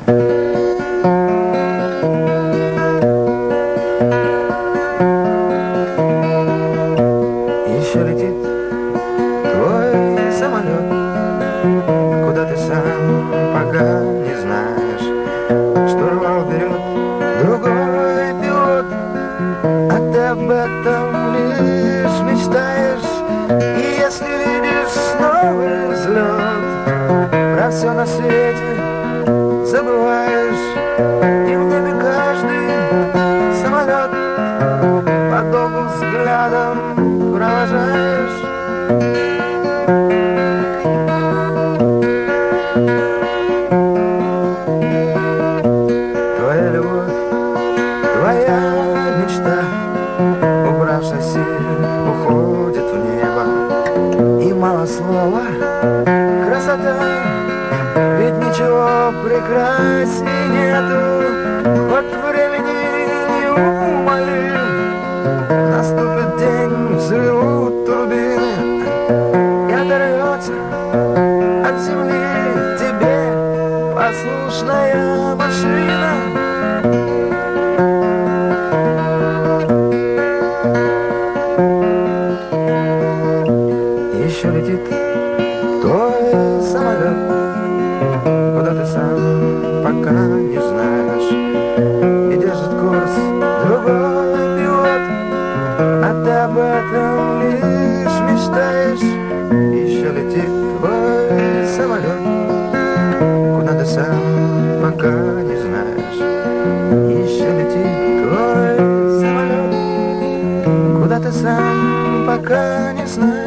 Еще летит твой самолет, куда ты сам пока не знаешь. Штурвал берет другой пилот, а ты об этом лишь мечтаешь. И если видишь снова взлет, про все на свете забываешь. И в небе каждый самолет подолгу взглядом провожаешь. Твоя любовь, твоя мечта, убрав шасси, уходит в небо. И мало слова, красота, ведь ничего прекрасней нету. Вот времени неумолим, наступит день, взрывут турбины, и оторвется от земли тебе послушная машина. Еще летит твой самолет, куда ты сам пока не знаешь. И держит курс другой пилот, а ты об этом лишь мечтаешь. Еще летит твой самолет, куда ты сам пока не знаешь. Еще летит твой самолет, куда ты сам пока не знаешь.